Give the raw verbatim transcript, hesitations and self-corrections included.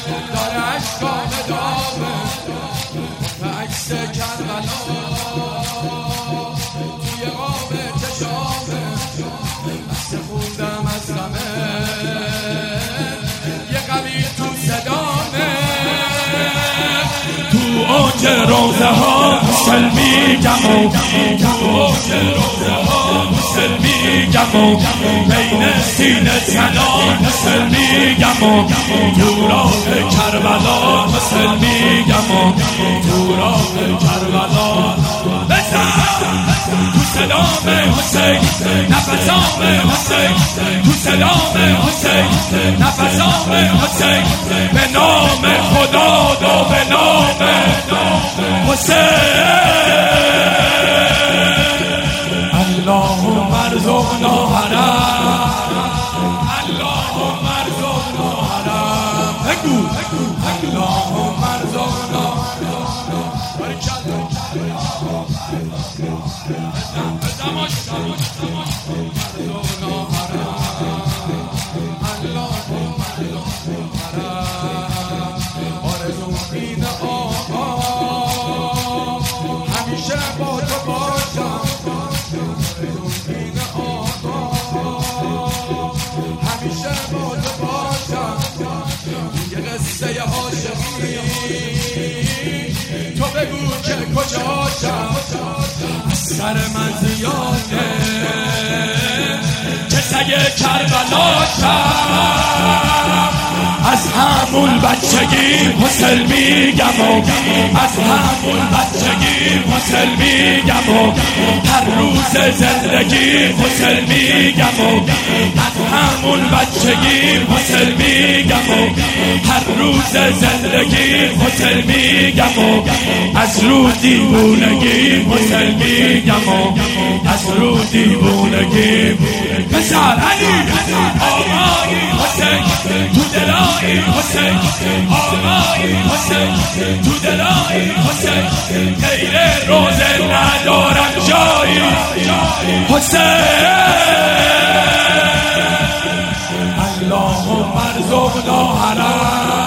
داره اشکام دامه به عکس کربلا توی قاب چشامه بسته خوندم از غمه یه قوی تو صدامه تو اوج روزه ها مسلمی گم و تو اوج روزه ها مسلمی گم و بین سینه زنان مسلمی گم و تو راه کربلا مسلمی گم و تو راه کربلا بزن تو سلام حسین نفسام حسین تو سلام حسین نفسام حسین به نام خدا و به نام حسین اللهم ارزقنا حرم اللهم ارزقنا حرم بگو اللهم ارزقنا همیشه با تو باشم همیشه با تو باشم یه قصه عاشقی تو بگو که کجاشم از سر من زیاده که سگ کربلاشم از همون بچگی مسلمی گم و از همون بچگی مسلمی گم و هر روز زندگی مسلمی گم و از همون بچگی مسلمی گم و هر روز زندگی مسلمی گم و از رو دیوونگی مسلمی گم و از رو دیوونگی پسر علی آقای حسین تو دلای حسین آقای حسین تو دلای حسین غیر روزه ندارم جایی حسین اللهم ارزقنا حرم